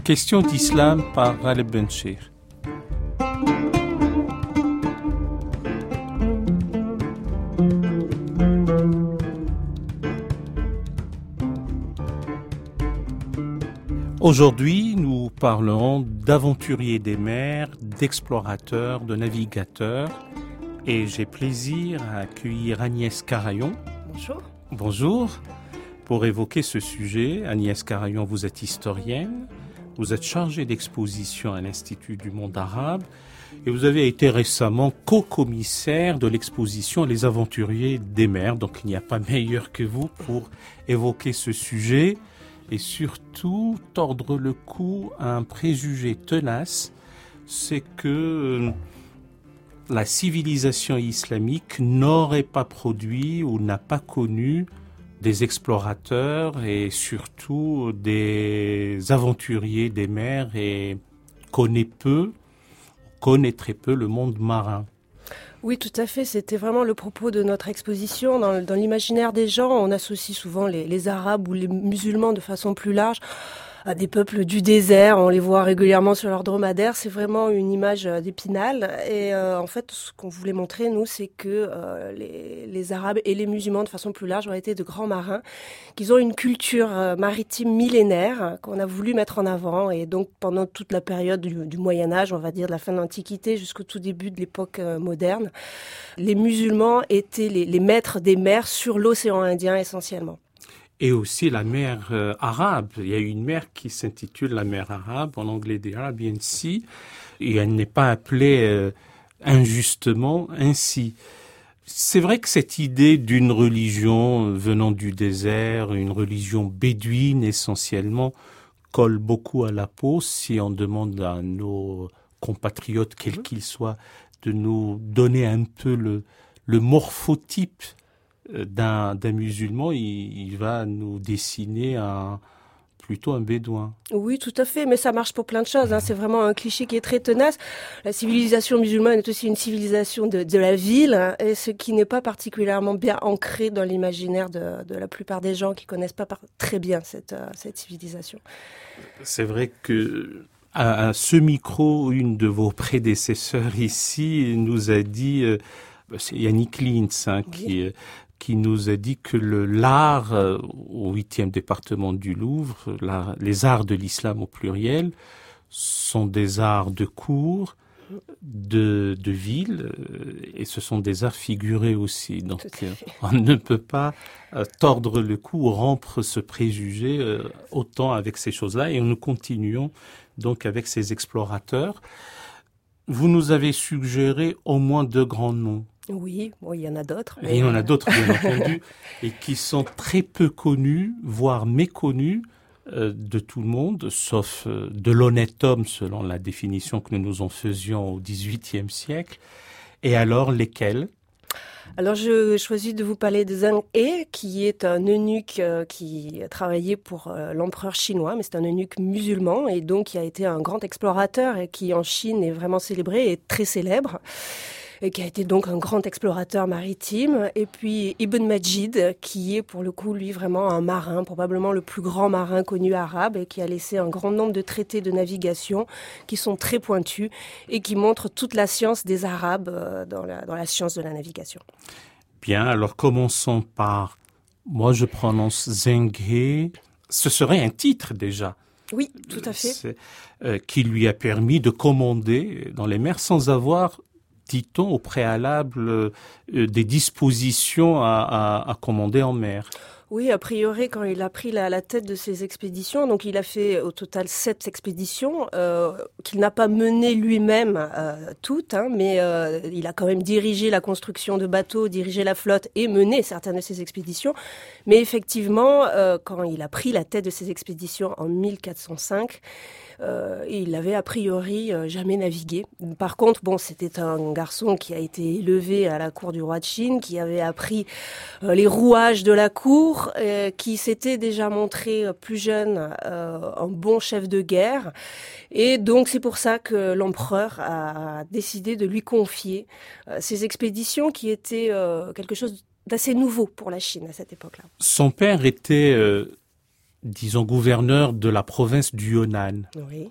Question d'islam par Ghaleb Benchir. Aujourd'hui, nous parlerons d'aventuriers des mers, d'explorateurs, de navigateurs. Et j'ai plaisir à accueillir Agnès Carayon. Bonjour. Bonjour. Pour évoquer ce sujet, Agnès Carayon, vous êtes historienne, vous êtes chargée d'exposition à l'Institut du monde arabe et vous avez été récemment co-commissaire de l'exposition Les aventuriers des mers. Donc il n'y a pas meilleur que vous pour évoquer ce sujet et surtout tordre le cou à un préjugé tenace, c'est que la civilisation islamique n'aurait pas produit ou n'a pas connu des explorateurs et surtout des aventuriers des mers et connaît très peu le monde marin. Oui, tout à fait. C'était vraiment le propos de notre exposition. Dans l'imaginaire des gens, on associe souvent les Arabes ou les musulmans de façon plus large à des peuples du désert. On les voit régulièrement sur leurs dromadaires. C'est vraiment une image d'Épinal. Et en fait, ce qu'on voulait montrer, nous, c'est que les Arabes et les musulmans, de façon plus large, ont été de grands marins, qu'ils ont une culture maritime millénaire qu'on a voulu mettre en avant. Et donc, pendant toute la période du Moyen-Âge, on va dire de la fin de l'Antiquité jusqu'au tout début de l'époque moderne, les musulmans étaient les maîtres des mers sur l'océan Indien essentiellement. Et aussi la mer arabe. Il y a une mer qui s'intitule la mer arabe, en anglais The Arabian Sea, et elle n'est pas appelée injustement ainsi. C'est vrai que cette idée d'une religion venant du désert, une religion bédouine essentiellement, colle beaucoup à la peau si on demande à nos compatriotes, quels qu'ils soient, de nous donner un peu le morphotype d'un musulman. Il va nous dessiner plutôt un bédouin. Oui, tout à fait, mais ça marche pour plein de choses. C'est vraiment un cliché qui est très tenace. La civilisation musulmane est aussi une civilisation de la ville, et ce qui n'est pas particulièrement bien ancré dans l'imaginaire de la plupart des gens qui connaissent pas très bien cette civilisation. C'est vrai que à ce micro, une de vos prédécesseurs ici nous a dit, c'est Yannick Lintz, qui nous a dit que l'art au 8e département du Louvre, les arts de l'islam au pluriel, sont des arts de cour, de ville, et ce sont des arts figurés aussi. Donc on ne peut pas tordre le cou ou rompre ce préjugé autant avec ces choses-là, et nous continuons donc avec ces explorateurs. Vous nous avez suggéré au moins 2 grands noms. Oui, il y en a d'autres. Mais... Et il y en a d'autres, bien entendu, et qui sont très peu connus, voire méconnus de tout le monde, sauf de l'honnête homme, selon la définition que nous nous en faisions au XVIIIe siècle. Et alors, lesquels ? Alors, je choisis de vous parler de Zheng He, qui est un eunuque qui travaillait pour l'empereur chinois, mais c'est un eunuque musulman, et donc qui a été un grand explorateur et qui, en Chine, est vraiment célébré et très célèbre, et qui a été donc un grand explorateur maritime. Et puis Ibn Majid, qui est pour le coup, lui, vraiment un marin, probablement le plus grand marin connu arabe, et qui a laissé un grand nombre de traités de navigation qui sont très pointus et qui montrent toute la science des Arabes dans la science de la navigation. Bien, alors commençons par, moi je prononce Zheng He, ce serait un titre déjà. Oui, tout à fait. Qui lui a permis de commander dans les mers sans avoir, dit-on, au préalable des dispositions à commander en mer. Oui, a priori, quand il a pris la tête de ces expéditions, donc il a fait au total 7 expéditions qu'il n'a pas menées lui-même toutes, mais il a quand même dirigé la construction de bateaux, dirigé la flotte et mené certaines de ces expéditions. Mais effectivement, quand il a pris la tête de ces expéditions en 1405, il avait a priori jamais navigué. Par contre, c'était un garçon qui a été élevé à la cour du roi de Chine, qui avait appris les rouages de la cour, qui s'était déjà montré plus jeune un bon chef de guerre. Et donc c'est pour ça que l'empereur a décidé de lui confier ces expéditions qui étaient quelque chose d'assez nouveau pour la Chine à cette époque-là. Son père était disons, gouverneur de la province du Yunnan, Oui.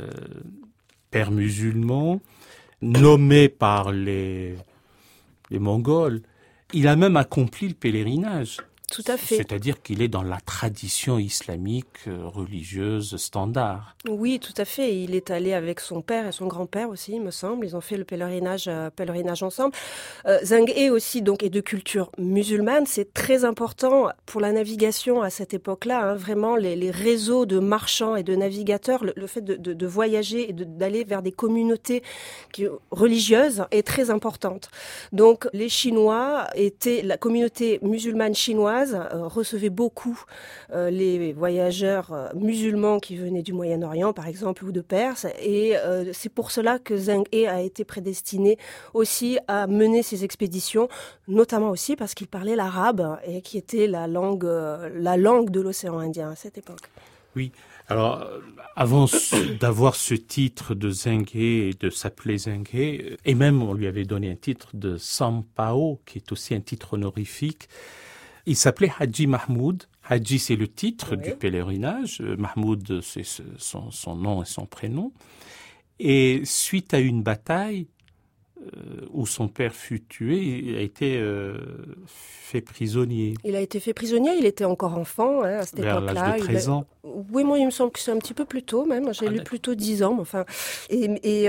père musulman, nommé par les Mongols. Il a même accompli le pèlerinage. Tout à fait. C'est-à-dire qu'il est dans la tradition islamique religieuse standard. Oui, tout à fait. Il est allé avec son père et son grand-père aussi, il me semble. Ils ont fait le pèlerinage ensemble. Zheng He aussi donc est de culture musulmane. C'est très important pour la navigation à cette époque-là. Hein. Vraiment, les réseaux de marchands et de navigateurs, le fait de voyager et d'aller vers des communautés religieuses est très importante. Donc, les Chinois la communauté musulmane chinoise recevait beaucoup les voyageurs musulmans qui venaient du Moyen-Orient, par exemple, ou de Perse. Et c'est pour cela que Zheng He a été prédestiné aussi à mener ces expéditions, notamment aussi parce qu'il parlait l'arabe et qui était la langue de l'océan Indien à cette époque. Oui. Alors, avant d'avoir ce titre de Zheng He et de s'appeler Zheng He, et même on lui avait donné un titre de Sampao, qui est aussi un titre honorifique, il s'appelait Haji Mahmoud. Haji, c'est le titre du pèlerinage. Mahmoud, c'est son nom et son prénom. Et suite à une bataille où son père fut tué, il a été fait prisonnier. Il a été fait prisonnier, il était encore enfant à cette époque-là. Vers l'âge de 13 ans. Oui, moi, il me semble que c'est un petit peu plus tôt même. J'ai lu plutôt 10 ans. Enfin, il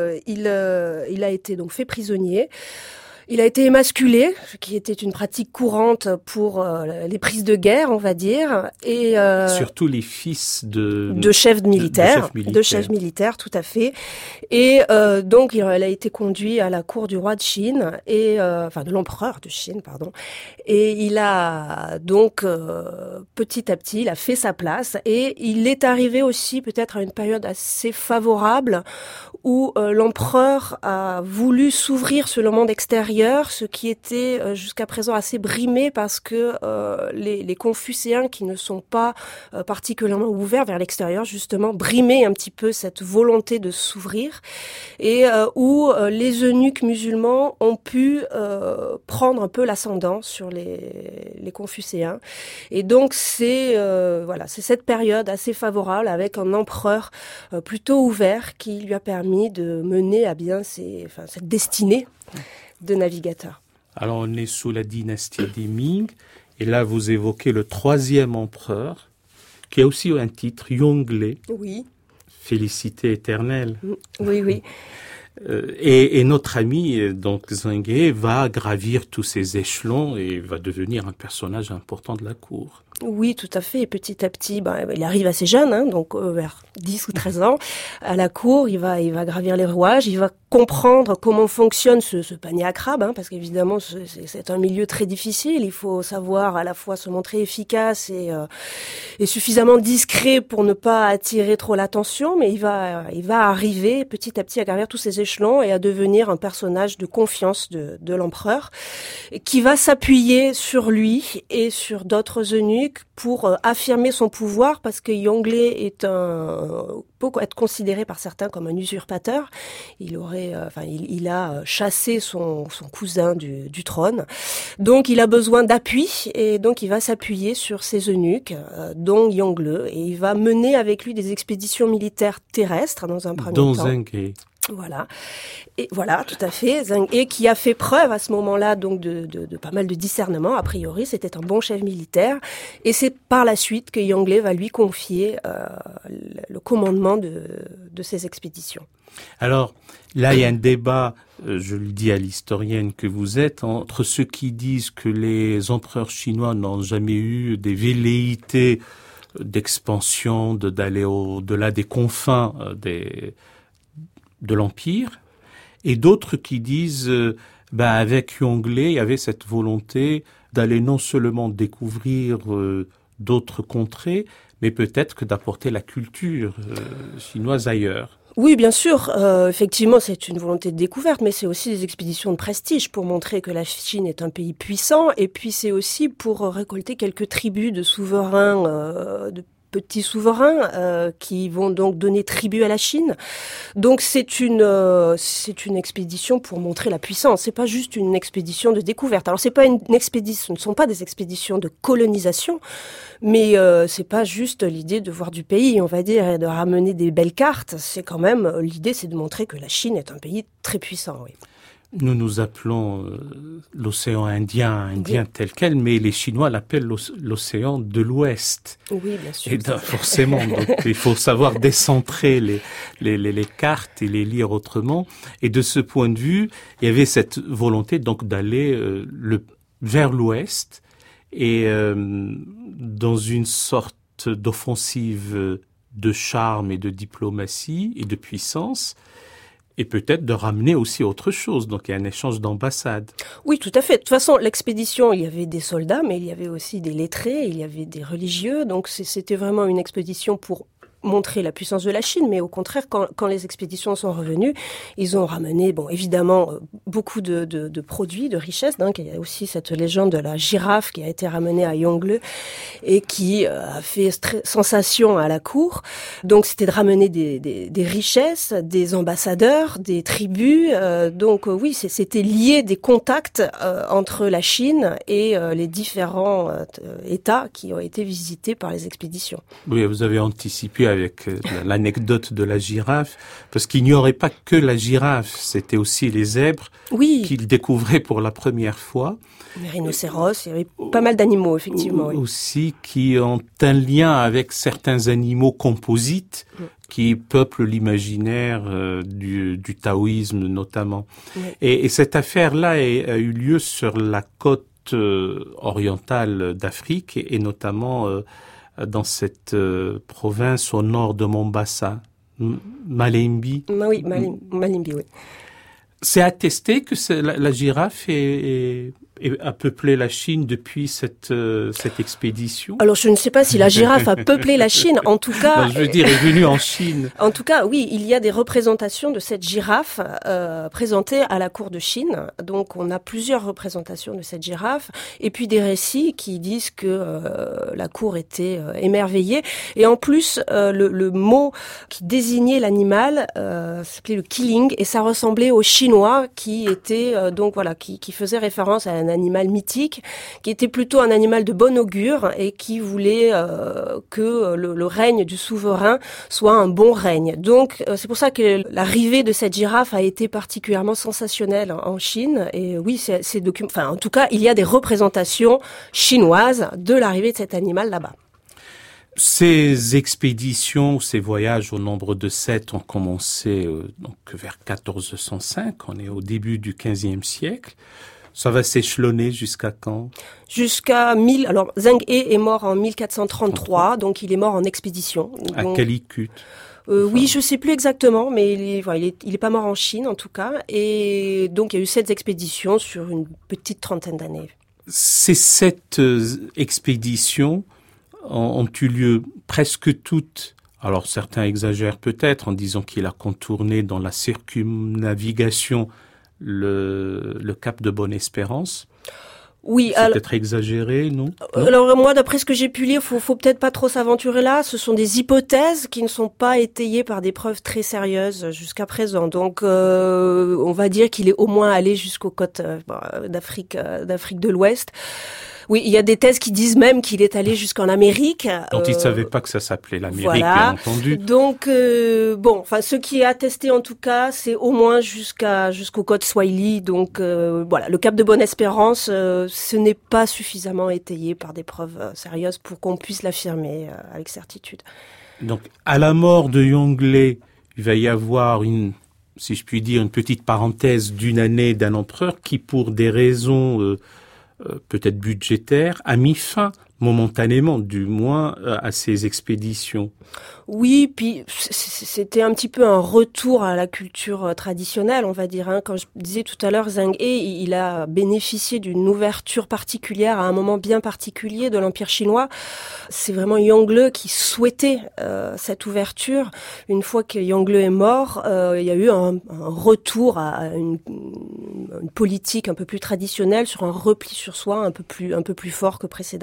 a été donc fait prisonnier. Il a été émasculé, ce qui était une pratique courante pour les prises de guerre, on va dire, et surtout les fils de chefs militaires, tout à fait. Et donc il a été conduit à la cour du roi de Chine et de l'empereur de Chine, pardon. Et il a donc petit à petit, il a fait sa place et il est arrivé aussi peut-être à une période assez favorable où l'empereur a voulu s'ouvrir sur le monde extérieur, ce qui était jusqu'à présent assez brimé parce que les Confucéens qui ne sont pas particulièrement ouverts vers l'extérieur, justement, brimaient un petit peu cette volonté de s'ouvrir et où les eunuques musulmans ont pu prendre un peu l'ascendant sur les Confucéens. Et donc c'est cette période assez favorable avec un empereur plutôt ouvert qui lui a permis de mener à bien cette destinée de navigateur. Alors on est sous la dynastie des Ming, et là vous évoquez le 3e empereur, qui a aussi un titre, Yongle. Oui. Félicité éternelle. Oui. Et notre ami, donc Zheng He, va gravir tous ces échelons et va devenir un personnage important de la cour. Oui, tout à fait. Et petit à petit, il arrive assez jeune, donc vers 10 ou 13 ans, à la cour. Il va gravir les rouages. Il va comprendre comment fonctionne ce panier à crabes, parce qu'évidemment, c'est un milieu très difficile. Il faut savoir à la fois se montrer efficace et suffisamment discret pour ne pas attirer trop l'attention. Mais il va arriver petit à petit à gravir tous ces échelons et à devenir un personnage de confiance de l'empereur, qui va s'appuyer sur lui et sur d'autres eunuques pour affirmer son pouvoir, parce que Yongle peut être considéré par certains comme un usurpateur. Il a chassé son cousin du trône. Donc il a besoin d'appui et donc il va s'appuyer sur ses eunuques, dont Yongle, et il va mener avec lui des expéditions militaires terrestres dans un premier temps. Zheng He. Voilà. Et voilà, tout à fait. Zheng He, qui a fait preuve à ce moment-là donc de pas mal de discernement, a priori, c'était un bon chef militaire. Et c'est par la suite que Yongle va lui confier le commandement de ces expéditions. Alors, là, il y a un débat, je le dis à l'historienne que vous êtes, entre ceux qui disent que les empereurs chinois n'ont jamais eu des velléités d'expansion, d'aller au-delà des confins de l'Empire, et d'autres qui disent avec Yongle, il y avait cette volonté d'aller non seulement découvrir d'autres contrées, mais peut-être que d'apporter la culture chinoise ailleurs. Oui, bien sûr. Effectivement, c'est une volonté de découverte, mais c'est aussi des expéditions de prestige pour montrer que la Chine est un pays puissant, et puis c'est aussi pour récolter quelques tribus de souverains petits souverains qui vont donc donner tribut à la Chine. Donc c'est une expédition pour montrer la puissance. C'est pas juste une expédition de découverte. Alors c'est pas une expédition, ce ne sont pas des expéditions de colonisation, mais c'est pas juste l'idée de voir du pays, on va dire, et de ramener des belles cartes. C'est quand même l'idée, c'est de montrer que la Chine est un pays très puissant. Oui. Nous appelons l'océan Indien tel quel, mais les Chinois l'appellent l'océan de l'Ouest. Oui, bien sûr. Et forcément, donc, il faut savoir décentrer les cartes et les lire autrement. Et de ce point de vue, il y avait cette volonté donc d'aller vers l'Ouest et dans une sorte d'offensive de charme et de diplomatie et de puissance. Et peut-être de ramener aussi autre chose. Donc, il y a un échange d'ambassades. Oui, tout à fait. De toute façon, l'expédition, il y avait des soldats, mais il y avait aussi des lettrés, il y avait des religieux. Donc, c'était vraiment une expédition pour montrer la puissance de la Chine, mais au contraire, quand les expéditions sont revenues, ils ont ramené, bon, évidemment, beaucoup de produits, de richesses. Donc, il y a aussi cette légende de la girafe qui a été ramenée à Yongle et qui a fait sensation à la cour. Donc, c'était de ramener des richesses, des ambassadeurs, des tribus. Donc, oui, c'était lié des contacts entre la Chine et les différents États qui ont été visités par les expéditions. Oui, vous avez anticipé avec l'anecdote de la girafe, parce qu'il n'y aurait pas que la girafe, c'était aussi les zèbres qu'ils découvraient pour la première fois. Les rhinocéros, il y avait pas mal d'animaux, effectivement. Oui. Aussi qui ont un lien avec certains animaux composites qui peuplent l'imaginaire du taoïsme notamment. Oui. Et cette affaire-là a eu lieu sur la côte orientale d'Afrique et notamment dans cette province au nord de Mombasa, Malembe. Oui, Malembe, oui. C'est attesté que la girafe a peuplé la Chine depuis cette expédition. Alors je ne sais pas si la girafe a peuplé la Chine, en tout cas... Non, je veux dire, est venue en Chine. En tout cas, oui, il y a des représentations de cette girafe présentées à la cour de Chine. Donc on a plusieurs représentations de cette girafe, et puis des récits qui disent que la cour était émerveillée. Et en plus, le mot qui désignait l'animal s'appelait le Qiling, et ça ressemblait au chinois qui était donc voilà, qui faisait référence à un animal mythique, qui était plutôt un animal de bon augure et qui voulait que le règne du souverain soit un bon règne. Donc c'est pour ça que l'arrivée de cette girafe a été particulièrement sensationnelle en Chine. Et oui, enfin en tout cas, il y a des représentations chinoises de l'arrivée de cet animal là-bas. Ces expéditions, ces voyages au nombre de 7 ont commencé donc vers 1405, on est au début du XVe siècle. Ça va s'échelonner jusqu'à quand? Jusqu'à 1000. Alors Zheng He est mort en 1433, donc il est mort en expédition. À Calicut. Oui, je sais plus exactement, mais il est pas mort en Chine en tout cas. Et donc il y a eu 7 expéditions sur une petite trentaine d'années. Ces 7 expéditions ont eu lieu presque toutes. Alors certains exagèrent peut-être en disant qu'il a contourné dans la circumnavigation le cap de Bonne-Espérance. Oui, c'est peut-être exagéré, non? Alors moi, d'après ce que j'ai pu lire, faut peut-être pas trop s'aventurer là. Ce sont des hypothèses qui ne sont pas étayées par des preuves très sérieuses jusqu'à présent. Donc, on va dire qu'il est au moins allé jusqu'aux côtes d'Afrique de l'Ouest. Oui, il y a des thèses qui disent même qu'il est allé jusqu'en Amérique. Dont il ne savait pas que ça s'appelait l'Amérique, voilà. Bien entendu. Donc, bon, enfin, ce qui est attesté en tout cas, c'est au moins jusqu'aux côtes Swahili. Donc, voilà, le cap de Bonne-Espérance, ce n'est pas suffisamment étayé par des preuves sérieuses pour qu'on puisse l'affirmer avec certitude. Donc, à la mort de Yongle, il va y avoir si je puis dire, une petite parenthèse d'une année d'un empereur qui, pour des raisons peut-être budgétaire, a mis fin momentanément, du moins, à ces expéditions. Oui, puis c'était un petit peu un retour à la culture traditionnelle, on va dire. Hein. Comme je disais tout à l'heure, Zheng He, il a bénéficié d'une ouverture particulière à un moment bien particulier de l'Empire chinois. C'est vraiment Yongle qui souhaitait cette ouverture. Une fois que Yongle est mort, il y a eu un retour à une politique un peu plus traditionnelle, sur un repli sur soi un peu plus fort que précédemment.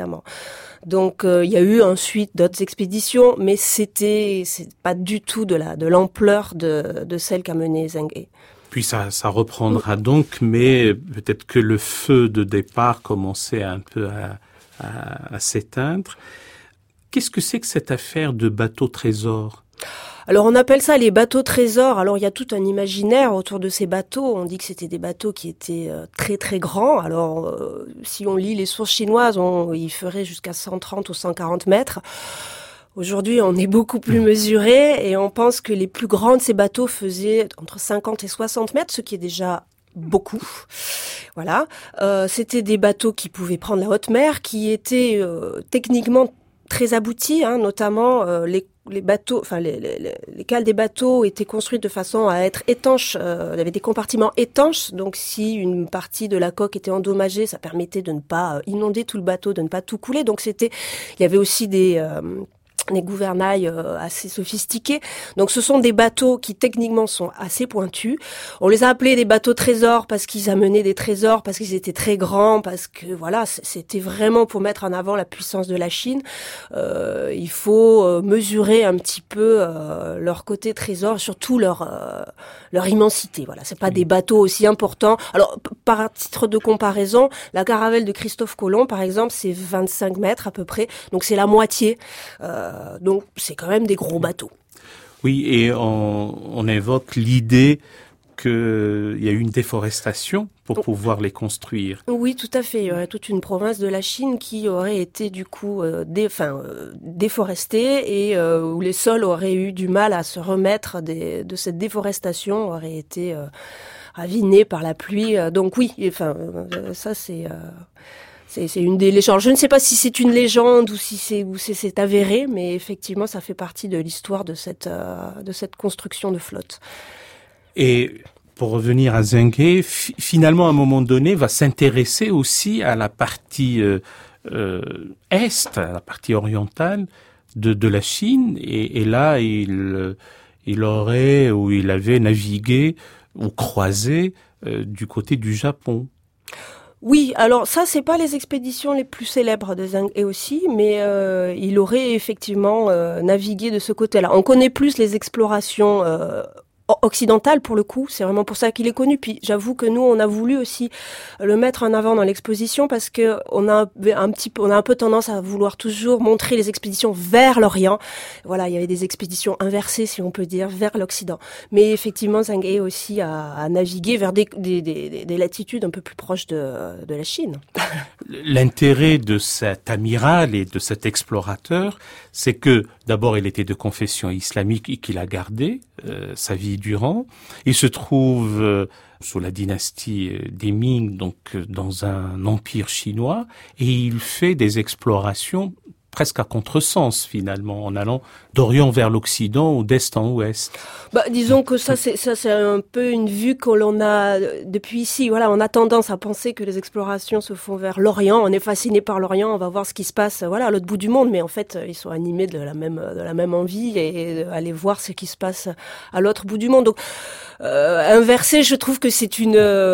Donc il y a eu ensuite d'autres expéditions, mais c'est pas du tout de l'ampleur de celle qu'a menée Zheng He. Puis ça reprendra donc, mais peut-être que le feu de départ commençait un peu à s'éteindre. Qu'est-ce que c'est que cette affaire de bateau trésor ? Alors on appelle ça les bateaux trésors. Alors il y a tout un imaginaire autour de ces bateaux. On dit que c'était des bateaux qui étaient très très grands. Alors si on lit les sources chinoises, ils feraient jusqu'à 130 ou 140 mètres. Aujourd'hui, on est beaucoup plus mesuré et on pense que les plus grands de ces bateaux faisaient entre 50 et 60 mètres, ce qui est déjà beaucoup. Voilà. C'était des bateaux qui pouvaient prendre la haute mer, qui étaient techniquement très aboutis, notamment les bateaux, enfin les cales des bateaux étaient construites de façon à être étanches. Il y avait des compartiments étanches, donc si une partie de la coque était endommagée, ça permettait de ne pas inonder tout le bateau, de ne pas tout couler. Donc il y avait aussi des gouvernails assez sophistiqués. Donc ce sont des bateaux qui techniquement sont assez pointus. On les a appelés des bateaux trésors parce qu'ils amenaient des trésors, parce qu'ils étaient très grands, parce que voilà, c'était vraiment pour mettre en avant la puissance de la Chine. Il faut mesurer un petit peu leur côté trésor, surtout leur immensité. Voilà, c'est pas des bateaux aussi importants. Alors par titre de comparaison, la caravelle de Christophe Colomb par exemple, c'est 25 mètres à peu près. Donc c'est la moitié. Donc c'est quand même des gros bateaux. Oui, et on évoque l'idée qu'il y a eu une déforestation pour pouvoir les construire. Oui, tout à fait. Il y aurait toute une province de la Chine qui aurait été du coup déforestée et où les sols auraient eu du mal à se remettre de cette déforestation, auraient été ravinés par la pluie. Donc oui, ça c'est une des légendes. Je ne sais pas si c'est une légende ou si c'est avéré, mais effectivement, ça fait partie de l'histoire de cette construction de flotte. Et pour revenir à Zheng He, finalement, à un moment donné, va s'intéresser aussi à la partie est, à la partie orientale de la Chine. Et là, il avait navigué ou croisé du côté du Japon. Oui, alors ça, c'est pas les expéditions les plus célèbres de Zheng He aussi, mais il aurait effectivement navigué de ce côté-là. On connaît plus les explorations occidentales pour le coup, c'est vraiment pour ça qu'il est connu. Puis j'avoue que nous, on a voulu aussi le mettre en avant dans l'exposition parce que on a un peu tendance à vouloir toujours montrer les expéditions vers l'Orient. Voilà, il y avait des expéditions inversées, si on peut dire, vers l'Occident. Mais effectivement, Zheng He aussi a navigué vers des latitudes un peu plus proches de la Chine. L'intérêt de cet amiral et de cet explorateur, c'est que d'abord il était de confession islamique et qu'il a gardé sa vie durant. Il se trouve sous la dynastie des Ming, donc dans un empire chinois, et il fait des explorations presque à contresens finalement, en allant d'Orient vers l'Occident ou d'Est en Ouest. Disons que ça c'est un peu une vue que l'on a depuis ici. Voilà, on a tendance à penser que les explorations se font vers l'Orient. On est fasciné par l'Orient, on va voir ce qui se passe, voilà, à l'autre bout du monde. Mais en fait, ils sont animés de la même envie et aller voir ce qui se passe à l'autre bout du monde. Donc, inversé, je trouve que c'est qu'il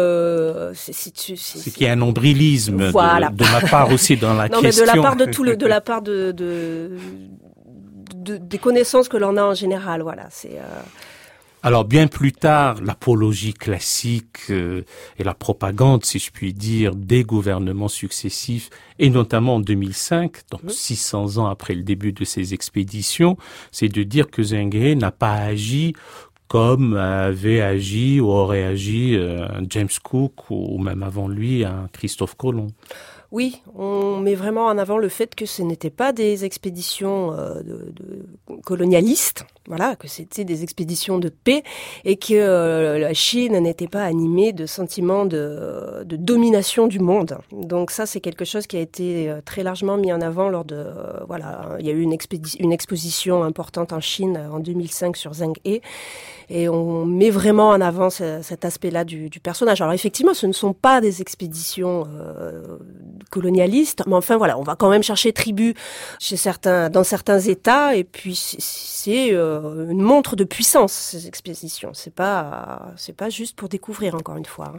y a un nombrilisme voilà. de ma part aussi dans la non, question. Mais de la part des connaissances que l'on a en général, voilà. Alors bien plus tard, l'apologie classique et la propagande, si je puis dire, des gouvernements successifs, et notamment en 2005, donc 600 ans après le début de ces expéditions, c'est de dire que Zheng He n'a pas agi comme avait agi ou aurait agi un James Cook ou même avant lui un Christophe Colomb. Oui, on met vraiment en avant le fait que ce n'étaient pas des expéditions de colonialistes, voilà, que c'était des expéditions de paix et que la Chine n'était pas animée de sentiments de domination du monde. Donc ça, c'est quelque chose qui a été très largement mis en avant lors de il y a eu une exposition importante en Chine en 2005 sur Zheng He. Et on met vraiment en avant cet aspect-là du personnage. Alors effectivement, ce ne sont pas des expéditions colonialistes, mais enfin voilà, on va quand même chercher tribu dans certains États, et puis c'est une montre de puissance, ces expéditions. C'est pas juste pour découvrir, encore une fois.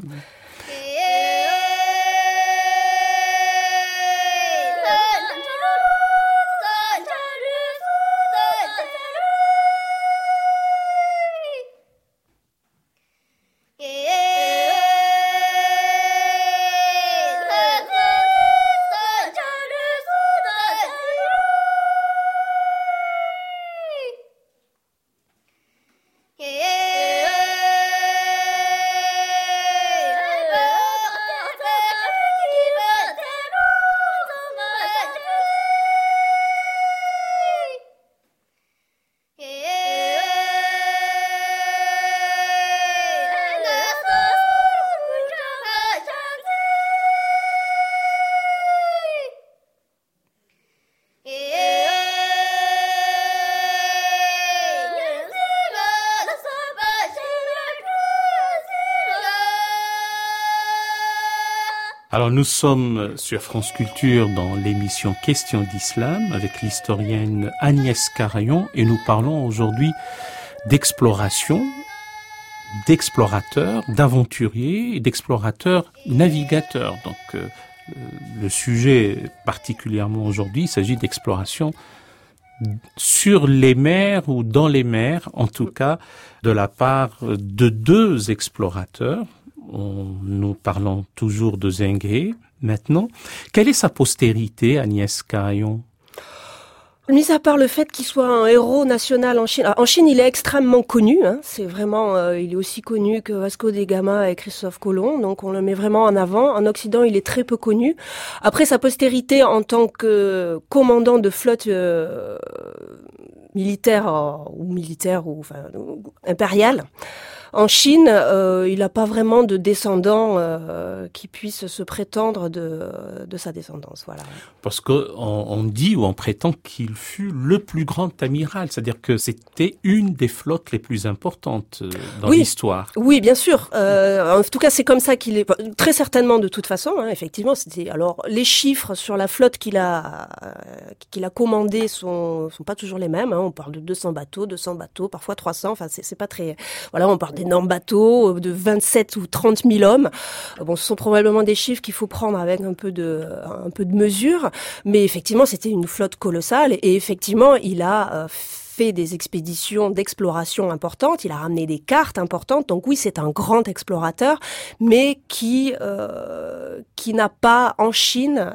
Alors nous sommes sur France Culture dans l'émission Questions d'Islam avec l'historienne Agnès Carayon et nous parlons aujourd'hui d'exploration, d'explorateurs, d'aventuriers et d'explorateurs navigateurs. Donc le sujet particulièrement aujourd'hui, il s'agit d'exploration sur les mers ou dans les mers, en tout cas de la part de deux explorateurs. Nous parlons toujours de Zenghé maintenant. Quelle est sa postérité, Agnès Carayon? Mis à part le fait qu'il soit un héros national en Chine. En Chine, il est extrêmement connu. C'est vraiment, il est aussi connu que Vasco da Gama et Christophe Colomb. Donc, on le met vraiment en avant. En Occident, il est très peu connu. Après, sa postérité en tant que commandant de flotte militaire ou impériale. En Chine, il n'a pas vraiment de descendants qui puissent se prétendre de sa descendance. Voilà. Parce qu'on dit ou on prétend qu'il fut le plus grand amiral, c'est-à-dire que c'était une des flottes les plus importantes dans l'histoire. Oui, bien sûr. En tout cas, c'est comme ça qu'il est. Très certainement, de toute façon, effectivement. Alors, les chiffres sur la flotte qu'il a commandée sont pas toujours les mêmes. On parle de 200 bateaux, parfois 300. Enfin, c'est pas très. Voilà, on parle d'énormes bateaux, de 27 ou 30 000 hommes. Bon, ce sont probablement des chiffres qu'il faut prendre avec un peu de mesure, mais effectivement, c'était une flotte colossale et effectivement, il a fait des expéditions d'exploration importantes, il a ramené des cartes importantes, donc oui, c'est un grand explorateur, mais qui n'a pas en Chine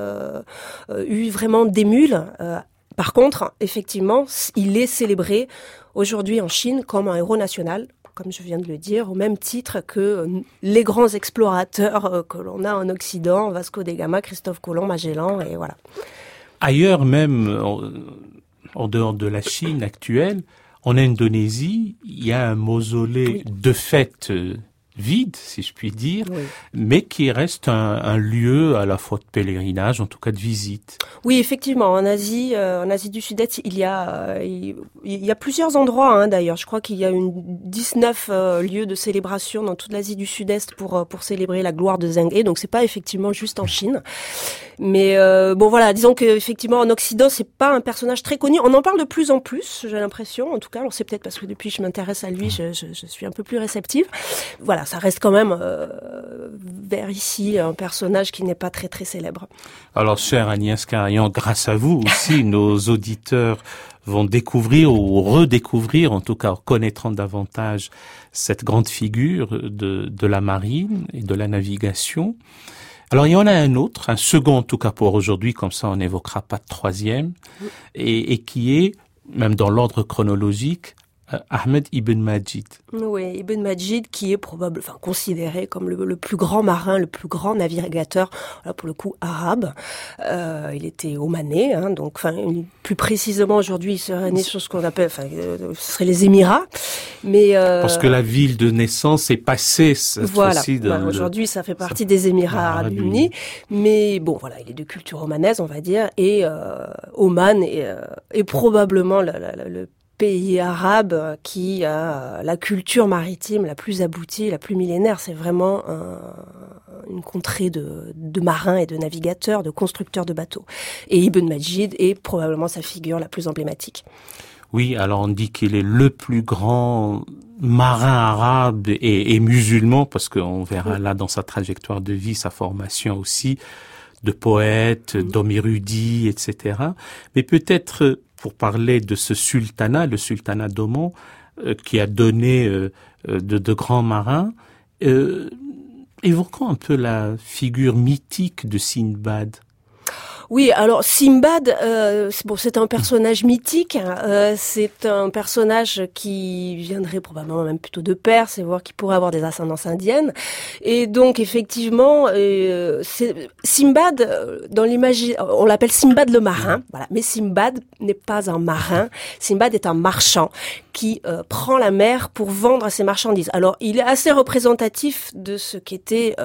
eu vraiment d'émule. Par contre, effectivement, il est célébré aujourd'hui en Chine comme un héros national, comme je viens de le dire, au même titre que les grands explorateurs que l'on a en Occident, Vasco da Gama, Christophe Colomb, Magellan, et voilà. Ailleurs même, en dehors de la Chine actuelle, en Indonésie, il y a un mausolée de fait vide, si je puis dire, mais qui reste un lieu à la fois de pèlerinage, en tout cas de visite. Oui, effectivement, en Asie du Sud-Est, il y a plusieurs endroits, d'ailleurs. Je crois qu'il y a 19 lieux de célébration dans toute l'Asie du Sud-Est pour célébrer la gloire de Zenghé. Donc c'est pas effectivement juste en Chine. Mais bon voilà, disons que effectivement en Occident, c'est pas un personnage très connu. On en parle de plus en plus, j'ai l'impression. En tout cas, alors c'est peut-être parce que depuis que je m'intéresse à lui, je suis un peu plus réceptive. Voilà, ça reste quand même vers ici un personnage qui n'est pas très très célèbre. Alors, chère Agnès Carayon, grâce à vous aussi, nos auditeurs vont découvrir ou redécouvrir, en tout cas connaîtront davantage cette grande figure de la marine et de la navigation. Alors, il y en a un second en tout cas pour aujourd'hui, comme ça on n'évoquera pas de troisième, et qui est, même dans l'ordre chronologique, Ahmed Ibn Majid. Oui, Ibn Majid qui est considéré comme le plus grand marin, le plus grand navigateur, là pour le coup arabe. Il était omanais, donc plus précisément aujourd'hui, il serait né sur ce qu'on appelle, ce serait les Émirats. Mais parce que la ville de naissance est passée. Voilà. Aujourd'hui, ça fait partie des Émirats Arabes Unis. Mais bon, voilà, il est de culture omanaise, on va dire, et Oman est probablement le pays arabe qui a la culture maritime la plus aboutie, la plus millénaire. C'est vraiment une contrée de marins et de navigateurs, de constructeurs de bateaux. Et Ibn Majid est probablement sa figure la plus emblématique. Oui, alors on dit qu'il est le plus grand marin arabe et musulman, parce qu'on verra là dans sa trajectoire de vie, sa formation aussi, de poète, d'homme érudit, etc. Mais peut-être pour parler de ce sultanat, le sultanat d'Oman, qui a donné de grands marins, évoquons un peu la figure mythique de Sindbad. Oui, alors Simbad, c'est un personnage mythique. C'est un personnage qui viendrait probablement même plutôt de Perse, et voire qui pourrait avoir des ascendances indiennes. Et donc effectivement, Simbad, dans l'imaginaire, on l'appelle Simbad le marin. Voilà, mais Simbad n'est pas un marin. Simbad est un marchand qui prend la mer pour vendre ses marchandises. Alors, il est assez représentatif de ce qu'étaient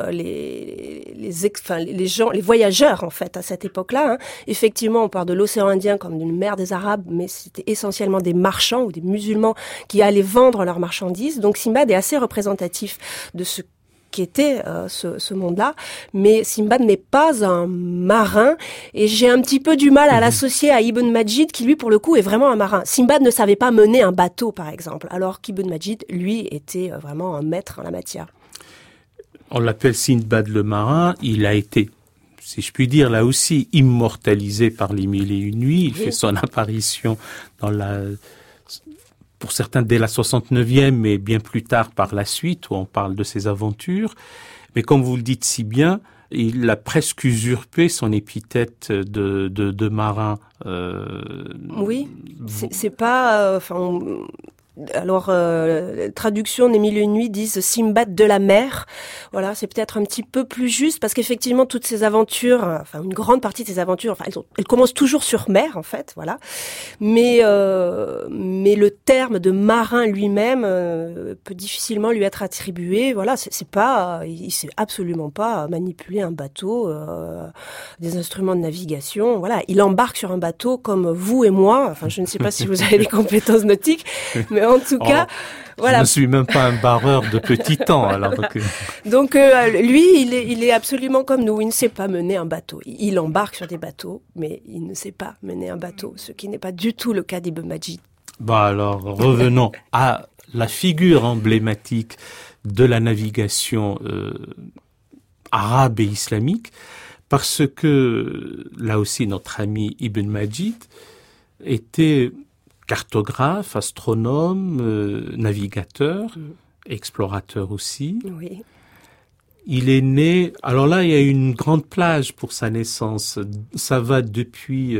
les gens, les voyageurs en fait à cette époque-là. Effectivement, on parle de l'océan Indien comme d'une mer des Arabes, mais c'était essentiellement des marchands ou des musulmans qui allaient vendre leurs marchandises. Donc, Simbad est assez représentatif de ce qu'était ce monde-là. Mais Simbad n'est pas un marin et j'ai un petit peu du mal à l'associer à Ibn Majid qui lui pour le coup est vraiment un marin. Simbad ne savait pas mener un bateau par exemple, alors qu'Ibn Majid lui était vraiment un maître en la matière. On l'appelle Sindbad le marin, il a été, si je puis dire, là aussi immortalisé par les Mille et une nuits. Il fait son apparition pour certains dès la 69e, mais bien plus tard par la suite, où on parle de ses aventures. Mais comme vous le dites si bien, il a presque usurpé son épithète de marin. Oui, c'est pas... Alors, traduction des Mille et une nuits disent Simbad de la mer. Voilà, c'est peut-être un petit peu plus juste parce qu'effectivement toutes ces aventures, une grande partie de ces aventures, elles commencent toujours sur mer en fait, voilà. Mais le terme de marin lui-même peut difficilement lui être attribué. Voilà, il sait absolument pas manipuler un bateau, des instruments de navigation. Voilà, il embarque sur un bateau comme vous et moi. Enfin, je ne sais pas si vous avez des compétences nautiques, mais en tout cas, voilà. Je ne suis même pas un barreur de petit temps, alors que... Donc lui, il est absolument comme nous. Il ne sait pas mener un bateau. Il embarque sur des bateaux, mais il ne sait pas mener un bateau, ce qui n'est pas du tout le cas d'Ibn Majid. Alors revenons à la figure emblématique de la navigation arabe et islamique, parce que là aussi notre ami Ibn Majid était cartographe, astronome, navigateur, explorateur aussi. Oui. Il est né... Alors là, il y a une grande plage pour sa naissance. Ça va depuis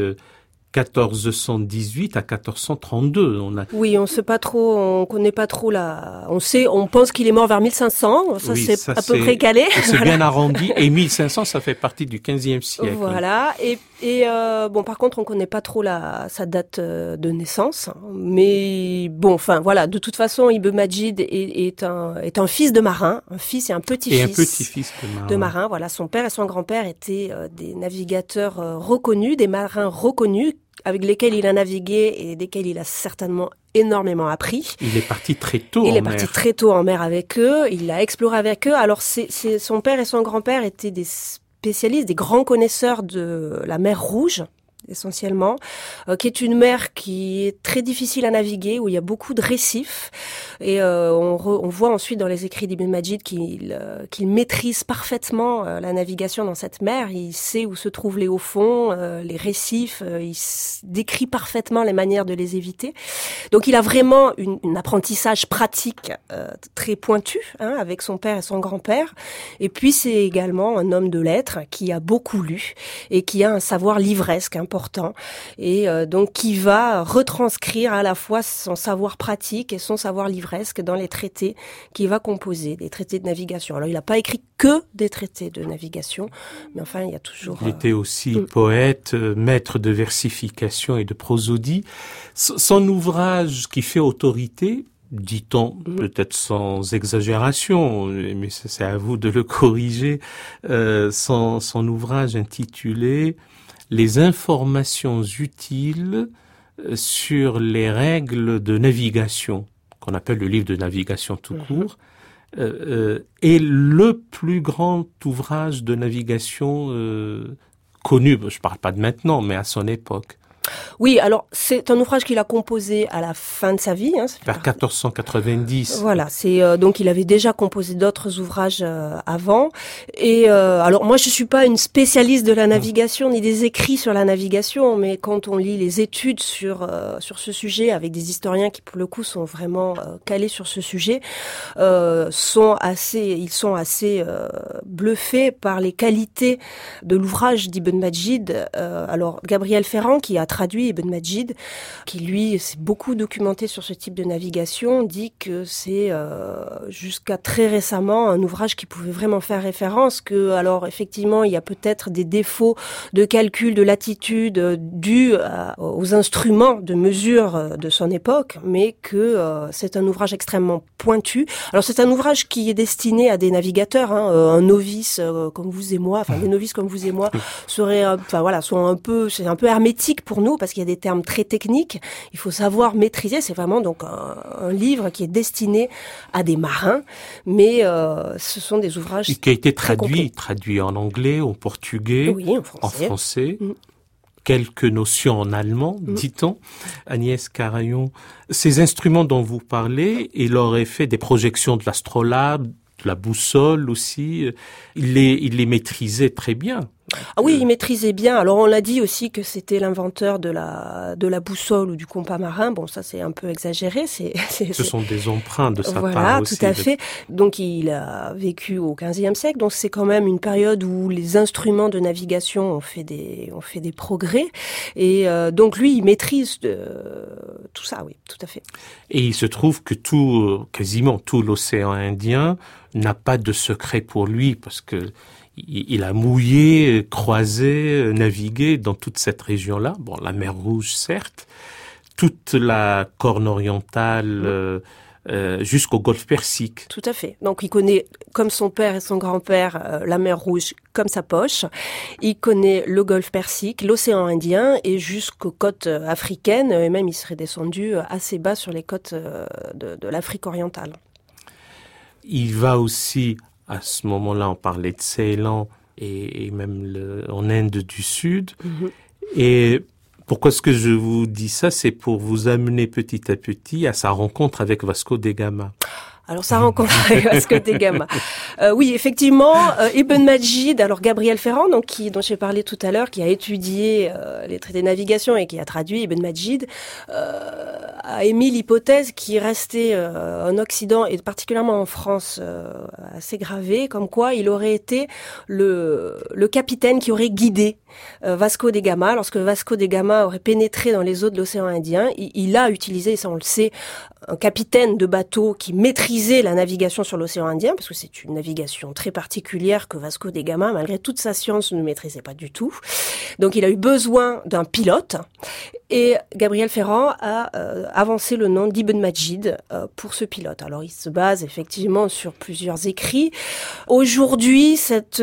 1418 à 1432. Oui, on sait pas trop, on connaît pas trop on pense qu'il est mort vers 1500. Ça, oui, c'est à peu près calé. C'est bien arrondi. Et 1500, ça fait partie du 15e siècle. Voilà. Et par contre, on connaît pas trop sa date de naissance. Mais bon, voilà. De toute façon, Ibn Majid est un fils de marin, un fils et un petit-fils. Et un petit-fils de marin. Voilà. Son père et son grand-père étaient des navigateurs reconnus, des marins reconnus, avec lesquels il a navigué et desquels il a certainement énormément appris. Il est parti très tôt en mer. Il est parti très tôt en mer avec eux. Il a exploré avec eux. Alors, son père et son grand-père étaient des spécialistes, des grands connaisseurs de la mer Rouge, essentiellement, qui est une mer qui est très difficile à naviguer, où il y a beaucoup de récifs. Et on voit ensuite dans les écrits d'Ibn Majid qu'il maîtrise parfaitement la navigation dans cette mer. Il sait où se trouvent les hauts fonds, les récifs. Il décrit parfaitement les manières de les éviter. Donc il a vraiment un apprentissage pratique très pointu, avec son père et son grand-père. Et puis c'est également un homme de lettres qui a beaucoup lu et qui a un savoir livresque important, et donc qui va retranscrire à la fois son savoir pratique et son savoir livresque dans les traités qu'il va composer, des traités de navigation. Alors il n'a pas écrit que des traités de navigation, mais enfin il y a toujours... Il était aussi poète, maître de versification et de prosodie. Son ouvrage qui fait autorité, dit-on, peut-être sans exagération, mais c'est à vous de le corriger, son ouvrage intitulé « Les informations utiles sur les règles de navigation », qu'on appelle le livre de navigation tout court, est le plus grand ouvrage de navigation connu, je ne parle pas de maintenant, mais à son époque. Oui, alors c'est un ouvrage qu'il a composé à la fin de sa vie. Vers 1490. Voilà, donc il avait déjà composé d'autres ouvrages avant. Et alors moi je suis pas une spécialiste de la navigation ni des écrits sur la navigation, mais quand on lit les études sur ce sujet avec des historiens qui pour le coup sont vraiment calés sur ce sujet, ils sont assez bluffés par les qualités de l'ouvrage d'Ibn Majid. Alors Gabriel Ferrand qui a traduit Ibn Majid, qui lui s'est beaucoup documenté sur ce type de navigation, dit que c'est jusqu'à très récemment un ouvrage qui pouvait vraiment faire référence, que alors effectivement il y a peut-être des défauts de calcul de latitude dus aux instruments de mesure de son époque, mais que c'est un ouvrage extrêmement pointu. Alors c'est un ouvrage qui est destiné à des navigateurs, un novice comme vous et moi, des novices comme vous et moi sont un peu hermétiques pour pour nous parce qu'il y a des termes très techniques. Il faut savoir maîtriser. C'est vraiment donc un livre qui est destiné à des marins, mais ce sont des ouvrages qui a été traduit en anglais, au portugais, oui, en français. Quelques notions en allemand, dit-on. Agnès Carayon, ces instruments dont vous parlez, il aurait fait des projections de l'astrolabe, de la boussole aussi. Il les maîtrisait très bien. Ah oui, il maîtrisait bien. Alors on l'a dit aussi que c'était l'inventeur de la boussole ou du compas marin. Bon, ça c'est un peu exagéré. Ce sont des emprunts de sa part aussi. Voilà, tout à fait. Donc il a vécu au XVe siècle. Donc c'est quand même une période où les instruments de navigation ont fait des progrès. Et donc lui, il maîtrise tout ça. Oui, tout à fait. Et il se trouve que quasiment tout l'océan Indien n'a pas de secret pour lui parce que il a mouillé, croisé, navigué dans toute cette région-là. Bon, la mer Rouge, certes, toute la Corne orientale, jusqu'au golfe Persique. Tout à fait. Donc, il connaît, comme son père et son grand-père, la mer Rouge comme sa poche. Il connaît le golfe Persique, l'océan Indien et jusqu'aux côtes africaines. Et même, il serait descendu assez bas sur les côtes de l'Afrique orientale. Il va aussi... À ce moment-là, on parlait de Ceylan et même en Inde du Sud. Et pourquoi est-ce que je vous dis ça? C'est pour vous amener petit à petit à sa rencontre avec Vasco da Gama. Alors, sa rencontre avec Vasco da Gama. Oui, effectivement, Ibn Majid, alors Gabriel Ferrand, dont j'ai parlé tout à l'heure, qui a étudié les traités de navigation et qui a traduit Ibn Majid, a émis l'hypothèse qui restait en Occident et particulièrement en France assez gravée, comme quoi il aurait été le capitaine qui aurait guidé Vasco da Gama. Lorsque Vasco da Gama aurait pénétré dans les eaux de l'océan Indien, il a utilisé, ça on le sait, un capitaine de bateau qui maîtrisait la navigation sur l'océan Indien, parce que c'est une navigation très particulière que Vasco da Gama, malgré toute sa science, ne maîtrisait pas du tout. Donc il a eu besoin d'un pilote, et Gabriel Ferrand a avancé le nom d'Ibn Majid pour ce pilote. Alors il se base effectivement sur plusieurs écrits. Aujourd'hui, cette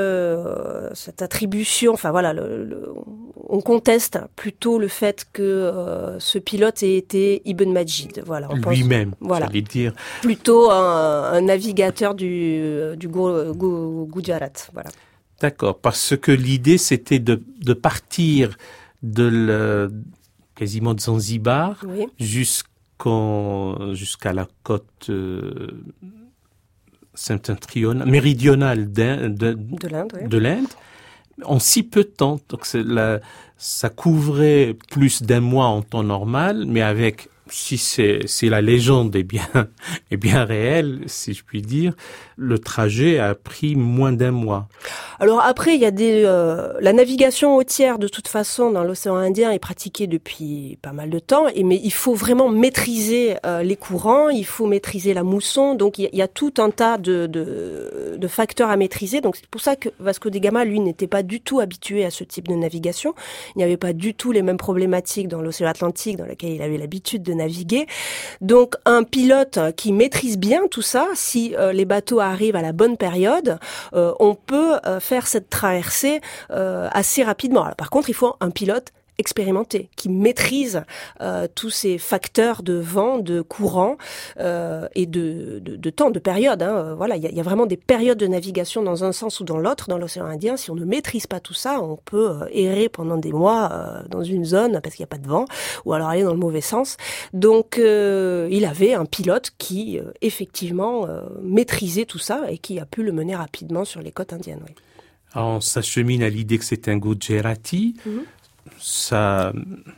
attribution, enfin voilà, on conteste plutôt le fait que ce pilote ait été Ibn Majid. Voilà, lui-même, j'allais dire. Plutôt un navigateur du Gujarat. Voilà. D'accord, parce que l'idée c'était de partir quasiment de Zanzibar jusqu'à la côte septentrionale, méridionale de l'Inde. En si peu de temps. Donc ça couvrait plus d'un mois en temps normal, mais avec, si la légende est bien réelle, si je puis dire, le trajet a pris moins d'un mois. Alors après, il y a la navigation côtière de toute façon dans l'océan Indien est pratiquée depuis pas mal de temps, mais il faut vraiment maîtriser les courants, il faut maîtriser la mousson, donc il y a tout un tas de facteurs à maîtriser. Donc c'est pour ça que Vasco da Gama, lui, n'était pas du tout habitué à ce type de navigation. Il n'y avait pas du tout les mêmes problématiques dans l'océan Atlantique dans lequel il avait l'habitude de naviguer. Donc un pilote qui maîtrise bien tout ça, si les bateaux arrivent à la bonne période, on peut faire cette traversée assez rapidement. Alors, par contre, il faut un pilote expérimenté, qui maîtrise tous ces facteurs de vent, de courant et de temps, de période. Voilà, il y a vraiment des périodes de navigation dans un sens ou dans l'autre dans l'océan Indien. Si on ne maîtrise pas tout ça, on peut errer pendant des mois dans une zone parce qu'il n'y a pas de vent, ou alors aller dans le mauvais sens. Donc, il avait un pilote qui, effectivement, maîtrisait tout ça et qui a pu le mener rapidement sur les côtes indiennes. Oui. Alors, on s'achemine à l'idée que c'est un Gujarati. Ça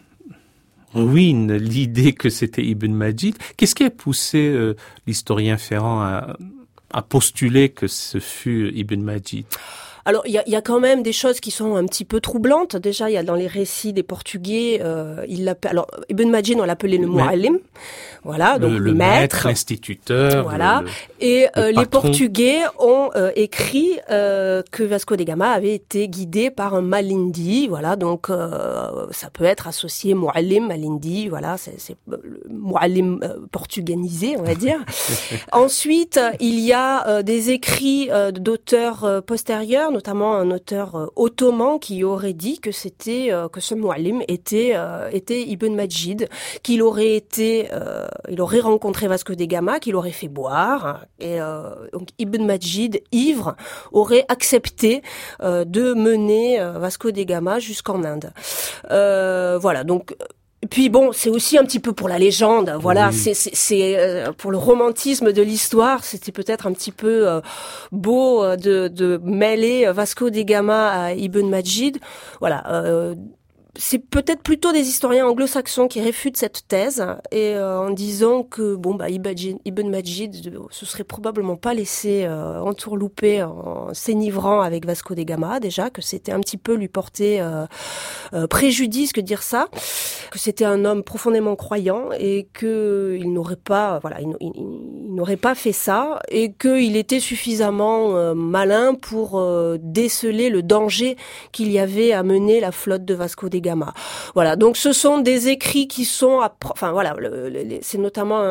ruine l'idée que c'était Ibn Majid. Qu'est-ce qui a poussé l'historien Ferrand à postuler que ce fut Ibn Majid? Alors, il y a quand même des choses qui sont un petit peu troublantes. Déjà, il y a dans les récits des Portugais, alors Ibn Majid, on l'appelait le Mu'allim. Voilà, donc le maître, l'instituteur. Voilà. Et les Portugais ont écrit que Vasco da Gama avait été guidé par un Malindi. Voilà, donc ça peut être associé Mu'allim, Malindi. Voilà, c'est le Mu'allim portuganisé, on va dire. Ensuite, il y a des écrits d'auteurs postérieurs, auteurs, notamment un auteur ottoman qui aurait dit que c'était que ce Muallim était Ibn Majid, qu'il aurait il aurait rencontré Vasco da Gama, qu'il aurait fait boire, et donc Ibn Majid, ivre, aurait accepté de mener Vasco da Gama jusqu'en Inde. Voilà, donc. Et puis bon, c'est aussi un petit peu pour la légende, voilà, oui. C'est pour le romantisme de l'histoire, c'était peut-être un petit peu beau de mêler Vasco da Gama à Ibn Majid, voilà. C'est peut-être plutôt des historiens anglo-saxons qui réfutent cette thèse et en disant que Ibn Majid se serait probablement pas laissé entourlouper en s'énivrant avec Vasco da Gama, déjà que c'était un petit peu lui porter préjudice que dire ça, que c'était un homme profondément croyant et que il n'aurait pas il n'aurait pas fait ça et qu'il était suffisamment malin pour déceler le danger qu'il y avait à mener la flotte de Vasco da Gama. Voilà, donc ce sont des écrits qui sont, c'est notamment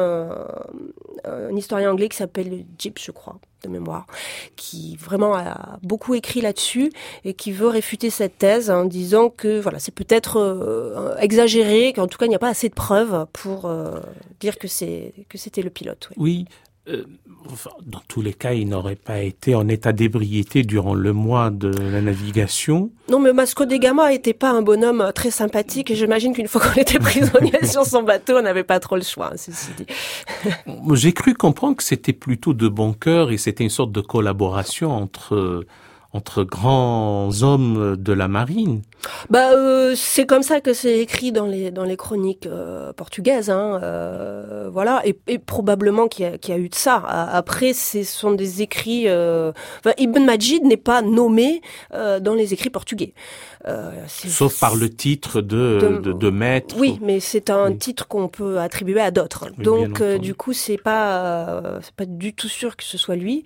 un historien anglais qui s'appelle Gibbs, je crois, de mémoire, qui vraiment a beaucoup écrit là-dessus et qui veut réfuter cette thèse en disant que voilà, c'est peut-être exagéré, qu'en tout cas il n'y a pas assez de preuves pour dire que c'était le pilote. Oui. Dans tous les cas, il n'aurait pas été en état d'ébriété durant le mois de la navigation. Non, mais Vasco da Gama était pas un bonhomme très sympathique et j'imagine qu'une fois qu'on était prisonnier sur son bateau, on n'avait pas trop le choix, ceci dit. J'ai cru comprendre que c'était plutôt de bon cœur et c'était une sorte de collaboration entre grands hommes de la marine. C'est comme ça que c'est écrit dans les chroniques portugaises, voilà, et probablement qu'il y a eu de ça. Après, ce sont des écrits. Ibn Majid n'est pas nommé dans les écrits portugais. Sauf par le titre de maître. Oui, mais c'est un titre qu'on peut attribuer à d'autres. Oui, donc, du coup, c'est pas du tout sûr que ce soit lui.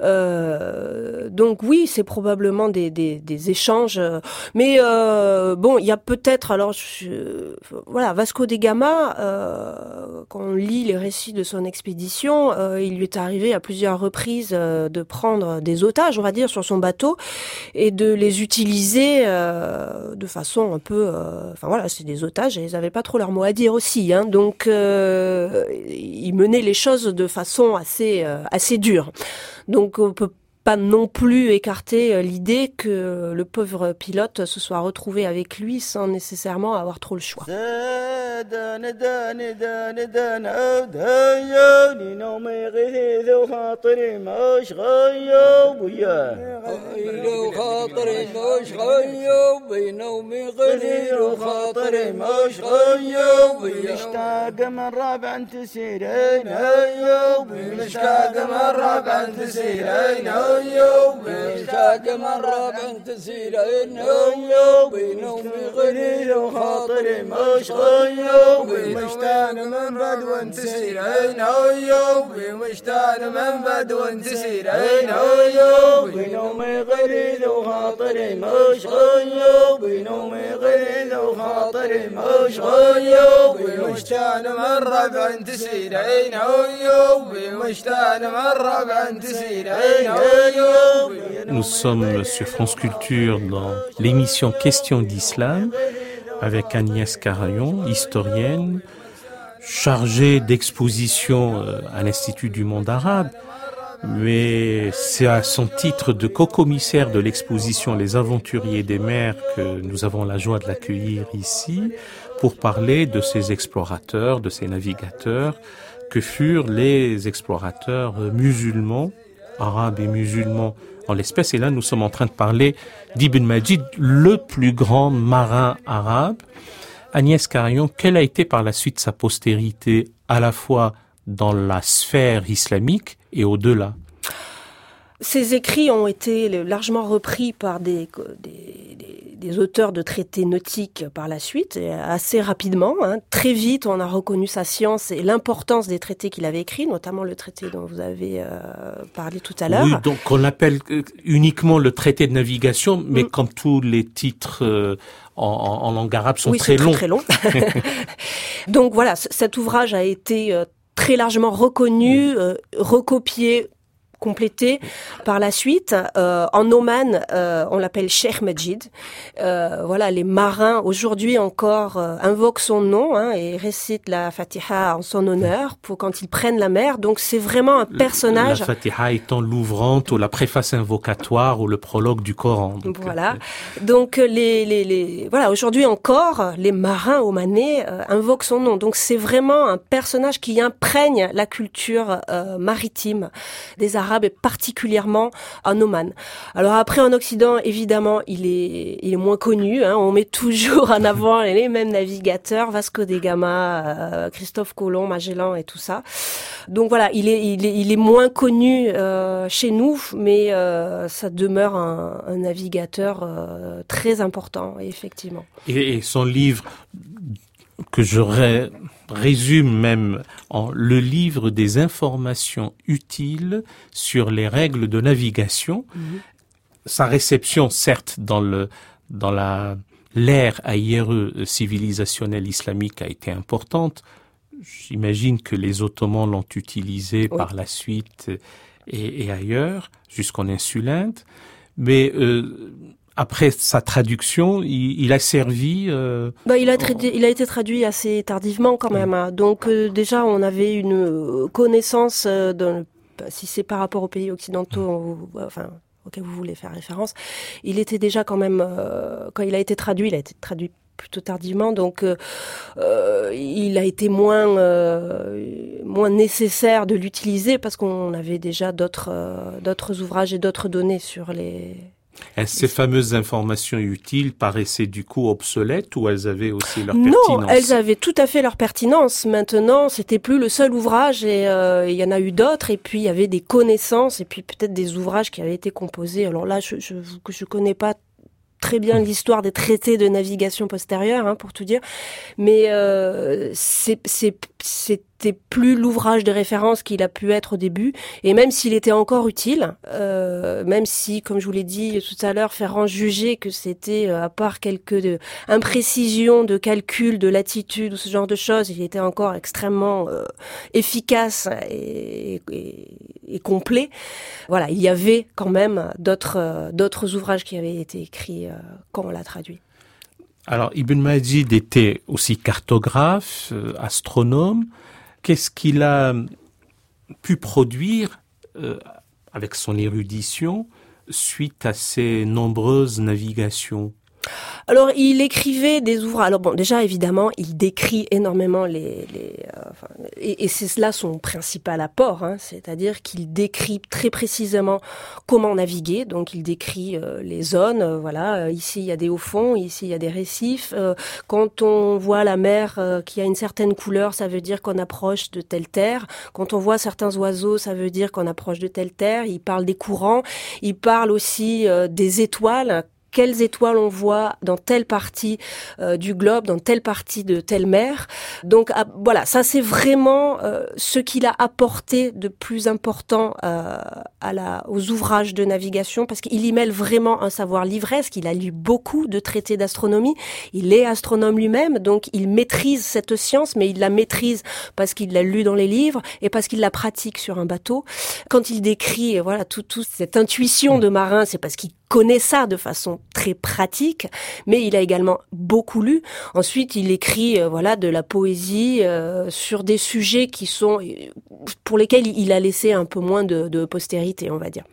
Donc oui, c'est probablement des échanges, mais il y a peut-être Vasco da Gama, quand on lit les récits de son expédition, il lui est arrivé à plusieurs reprises de prendre des otages, on va dire, sur son bateau et de les utiliser de façon un peu c'est des otages et ils avaient pas trop leur mot à dire aussi, donc il menait les choses de façon assez dure. Donc on peut pas non plus écarter l'idée que le pauvre pilote se soit retrouvé avec lui sans nécessairement avoir trop le choix. مشتاق من ربع تسيرين يوبي نومي غليل وخاطري مش غيوبي مشتاق من بدو تسيرين يوبي مشتاق من بدو تسيرين يوبي نومي غليل وخاطري مش غيوبي نومي غليل وخاطري مش غيوبي مشتاق من ربع تسيرين يوبي مشتاق من ربع تسيرين. Nous sommes sur France Culture dans l'émission Questions d'Islam avec Agnès Carayon, historienne, chargée d'exposition à l'Institut du monde arabe, mais c'est à son titre de co-commissaire de l'exposition Les Aventuriers des mers que nous avons la joie de l'accueillir ici pour parler de ces explorateurs, de ces navigateurs que furent les explorateurs musulmans, arabes et musulmans en l'espèce. Et là, nous sommes en train de parler d'Ibn Majid, le plus grand marin arabe. Agnès Carayon, quelle a été par la suite sa postérité, à la fois dans la sphère islamique et au-delà? Ces écrits ont été largement repris par des auteurs de traités nautiques par la suite, et assez rapidement. Très vite, on a reconnu sa science et l'importance des traités qu'il avait écrits, notamment le traité dont vous avez parlé tout à l'heure. Oui, donc on l'appelle uniquement le traité de navigation, mais comme tous les titres en langue arabe sont très longs. Très longs. Donc voilà, cet ouvrage a été très largement reconnu, recopié, complété par la suite. En Oman, on l'appelle Cheikh Majid. Voilà, les marins aujourd'hui encore invoquent son nom et récitent la Fatiha en son honneur pour quand ils prennent la mer. Donc c'est vraiment un personnage. La Fatiha étant l'ouvrante ou la préface invocatoire ou le prologue du Coran. Donc, voilà. Donc voilà, aujourd'hui encore, les marins omanais invoquent son nom. Donc c'est vraiment un personnage qui imprègne la culture maritime des Arabes et particulièrement en Oman. Alors après en Occident, évidemment, il est moins connu. On met toujours en avant les mêmes navigateurs, Vasco da Gama, Christophe Colomb, Magellan et tout ça. Donc voilà, il est moins connu chez nous, mais ça demeure un navigateur très important, effectivement. Et son livre que je résume même en le livre des informations utiles sur les règles de navigation. Sa réception, certes, dans l'ère AIRE civilisationnelle islamique a été importante. J'imagine que les Ottomans l'ont utilisé par la suite et ailleurs, jusqu'en Insulinde. Mais après sa traduction, il a servi... il a été traduit assez tardivement quand même. Donc déjà, on avait une connaissance, si c'est par rapport aux pays occidentaux, auquel vous voulez faire référence, il était déjà quand même... quand il a été traduit plutôt tardivement, donc il a été moins nécessaire de l'utiliser parce qu'on avait déjà d'autres ouvrages et d'autres données sur les... Ces fameuses informations utiles paraissaient du coup obsolètes ou elles avaient aussi leur pertinence? Non, elles avaient tout à fait leur pertinence. Maintenant, c'était plus le seul ouvrage et il y en a eu d'autres. Et puis il y avait des connaissances et puis peut-être des ouvrages qui avaient été composés. Alors là, je connais pas très bien l'histoire des traités de navigation postérieurs, pour tout dire, mais c'était plus l'ouvrage de référence qu'il a pu être au début, et même s'il était encore utile, même si, comme je vous l'ai dit tout à l'heure, Ferrand jugeait que c'était, à part quelques imprécisions de calcul de latitude ou ce genre de choses, il était encore extrêmement efficace et complet. Voilà, il y avait quand même d'autres ouvrages qui avaient été écrits quand on l'a traduit. Alors, Ibn Majid était aussi cartographe, astronome. Qu'est-ce qu'il a pu produire avec son érudition suite à ses nombreuses navigations? Alors, il écrivait des ouvrages. Alors bon, déjà, évidemment, il décrit énormément et c'est cela son principal apport, c'est-à-dire qu'il décrit très précisément comment naviguer. Donc, il décrit les zones. Voilà, ici il y a des hauts fonds, ici il y a des récifs. Quand on voit la mer qui a une certaine couleur, ça veut dire qu'on approche de telle terre. Quand on voit certains oiseaux, ça veut dire qu'on approche de telle terre. Il parle des courants. Il parle aussi des étoiles. Quelles étoiles on voit dans telle partie du globe, dans telle partie de telle mer. Donc voilà, ça c'est vraiment ce qu'il a apporté de plus important aux ouvrages de navigation, parce qu'il y mêle vraiment un savoir livresque. Il a lu beaucoup de traités d'astronomie. Il est astronome lui-même, donc il maîtrise cette science, mais il la maîtrise parce qu'il l'a lu dans les livres et parce qu'il la pratique sur un bateau. Quand il décrit voilà toute cette intuition de marin, c'est parce qu'il connaît ça de façon très pratique, mais il a également beaucoup lu. Ensuite, il écrit de la poésie sur des sujets qui sont pour lesquels il a laissé un peu moins de postérité, on va dire.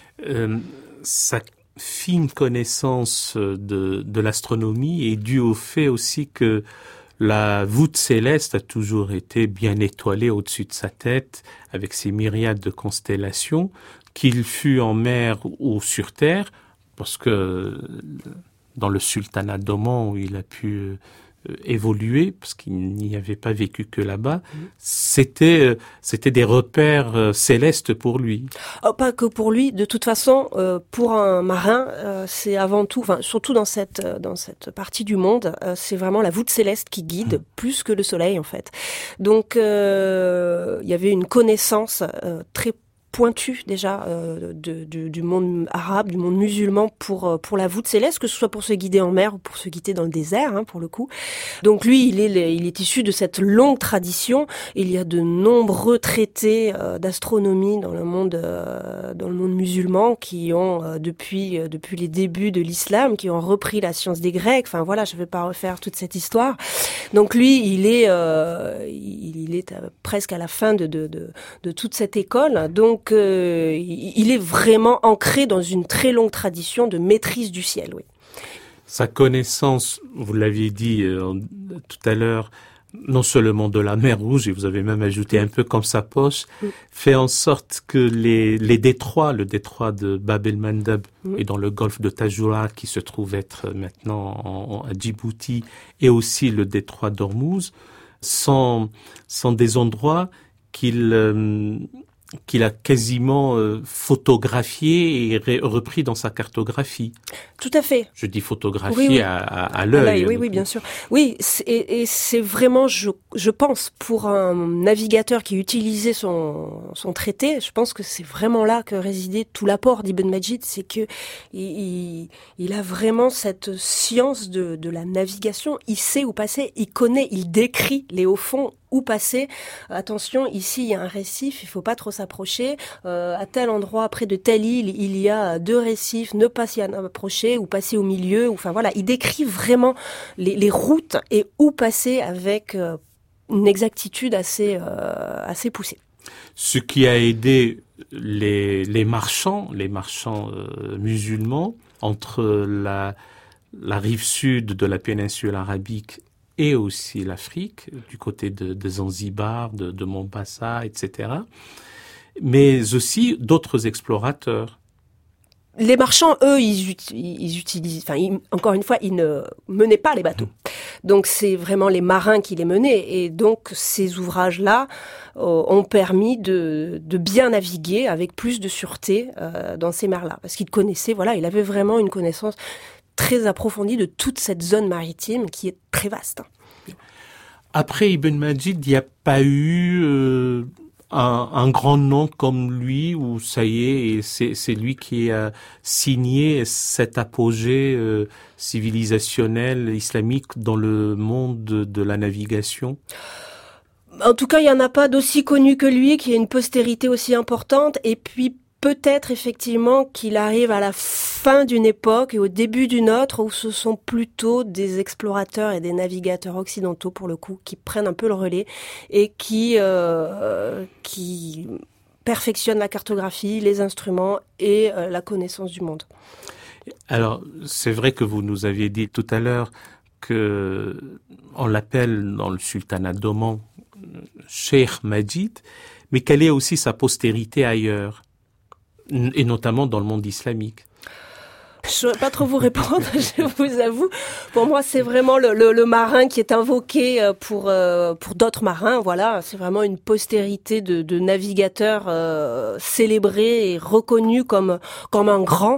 Sa fine connaissance de l'astronomie est due au fait aussi que la voûte céleste a toujours été bien étoilée au-dessus de sa tête avec ses myriades de constellations, qu'il fût en mer ou sur terre, parce que dans le sultanat d'Oman où il a pu évoluer, parce qu'il n'y avait pas vécu que là-bas, c'était des repères célestes pour lui. Oh, pas que pour lui, de toute façon, pour un marin, c'est avant tout, surtout dans cette partie du monde, c'est vraiment la voûte céleste qui guide plus que le soleil en fait. Donc il y avait une connaissance très pointu déjà du monde arabe, du monde musulman pour la voûte céleste, que ce soit pour se guider en mer ou pour se guider dans le désert, pour le coup. Donc lui, il est issu de cette longue tradition. Il y a de nombreux traités d'astronomie dans le monde musulman qui ont depuis les débuts de l'islam, qui ont repris la science des Grecs. Enfin voilà, je ne vais pas refaire toute cette histoire. Donc lui, il est presque à la fin de toute cette école. Donc il est vraiment ancré dans une très longue tradition de maîtrise du ciel, oui. Sa connaissance, vous l'aviez dit tout à l'heure, non seulement de la mer Rouge, et vous avez même ajouté un peu comme sa poche, fait en sorte que les détroits, le détroit de Bab el-Mandeb et dans le golfe de Tajoura, qui se trouve être maintenant à Djibouti, et aussi le détroit d'Ormuz, sont des endroits qu'il a quasiment photographié et repris dans sa cartographie. Tout à fait. Je dis photographié oui. à l'œil. Oui, bien sûr. Oui, et c'est vraiment, je pense, pour un navigateur qui utilisait son traité, je pense que c'est vraiment là que résidait tout l'apport d'Ibn Majid, c'est que il a vraiment cette science de la navigation. Il sait où passer, il connaît, il décrit les hauts fonds. Où passer. Attention, ici, il y a un récif, il faut pas trop s'approcher. À tel endroit, près de telle île, il y a 2 récifs, ne pas s'y approcher ou passer au milieu. Enfin voilà, il décrit vraiment les routes et où passer avec une exactitude assez poussée. Ce qui a aidé les marchands musulmans entre la rive sud de la péninsule arabique et aussi l'Afrique, du côté de Zanzibar, de Mombasa, etc. Mais aussi d'autres explorateurs. Les marchands, eux, ils utilisent, encore une fois, ils ne menaient pas les bateaux. Donc c'est vraiment les marins qui les menaient. Et donc ces ouvrages-là ont permis de bien naviguer avec plus de sûreté dans ces mers-là. Parce qu'ils connaissaient, il avait vraiment une connaissance très approfondie de toute cette zone maritime qui est très vaste. Après Ibn Majid, il n'y a pas eu un grand nom comme lui où ça y est, et c'est lui qui a signé cet apogée civilisationnel islamique dans le monde de la navigation. En tout cas, il n'y en a pas d'aussi connu que lui, qui a une postérité aussi importante, et puis peut-être effectivement qu'il arrive à la fin d'une époque et au début d'une autre où ce sont plutôt des explorateurs et des navigateurs occidentaux pour le coup qui prennent un peu le relais et qui perfectionnent la cartographie, les instruments et la connaissance du monde. Alors, c'est vrai que vous nous aviez dit tout à l'heure que on l'appelle dans le sultanat d'Oman Cheikh Majid, mais quelle est aussi sa postérité ailleurs? Et notamment dans le monde islamique. Je ne vais pas trop vous répondre, je vous avoue. Pour moi, c'est vraiment le marin qui est invoqué pour d'autres marins. Voilà, c'est vraiment une postérité de navigateurs célébrés et reconnus comme un grand.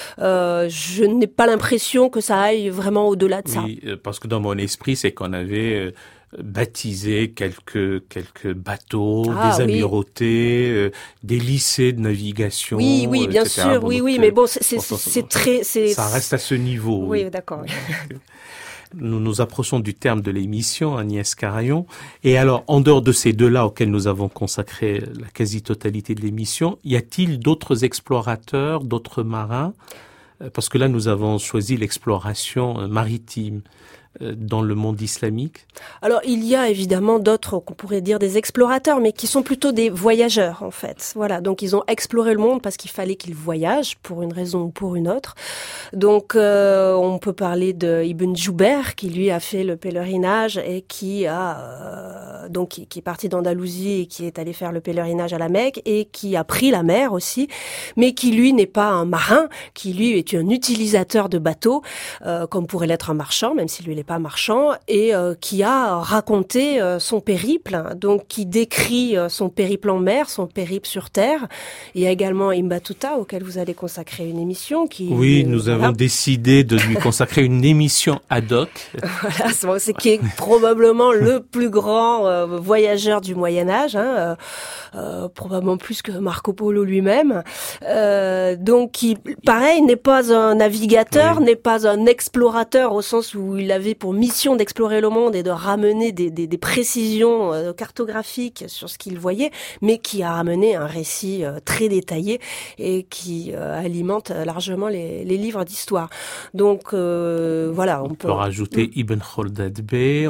Je n'ai pas l'impression que ça aille vraiment au-delà de ça. Oui, parce que dans mon esprit, c'est qu'on avait baptisé quelques bateaux, des amirautés, des lycées de navigation. Oui, bien etc. sûr, oui, mais bon, c'est très, ça reste à ce niveau. Oui, d'accord. Nous nous approchons du terme de l'émission, Agnès Carayon. Et alors, en dehors de ces deux-là auxquels nous avons consacré la quasi-totalité de l'émission, y a-t-il d'autres explorateurs, d'autres marins? Parce que là, nous avons choisi l'exploration maritime dans le monde islamique. Alors, il y a évidemment d'autres, qu'on pourrait dire des explorateurs, mais qui sont plutôt des voyageurs, en fait. Voilà, donc ils ont exploré le monde parce qu'il fallait qu'ils voyagent, pour une raison ou pour une autre. Donc, on peut parler de Ibn Jouber, qui lui a fait le pèlerinage et qui est parti d'Andalousie et qui est allé faire le pèlerinage à la Mecque et qui a pris la mer aussi, mais qui lui n'est pas un marin, qui lui est un utilisateur de bateaux, comme pourrait l'être un marchand, même si lui n'est pas marchand, et qui a raconté son périple, donc qui décrit son périple en mer, son périple sur terre. Il y a également Ibn Battuta, auquel vous allez consacrer une émission. Nous avons décidé de lui consacrer une émission ad hoc. Voilà, c'est qui est probablement le plus grand voyageur du Moyen-Âge, probablement plus que Marco Polo lui-même. Donc, qui, pareil, n'est pas un navigateur, n'est pas un explorateur au sens où il avait pour mission d'explorer le monde et de ramener des précisions cartographiques sur ce qu'il voyait, mais qui a ramené un récit très détaillé et qui alimente largement les livres d'histoire. Donc voilà, on peut rajouter Ibn Khaldad Bey,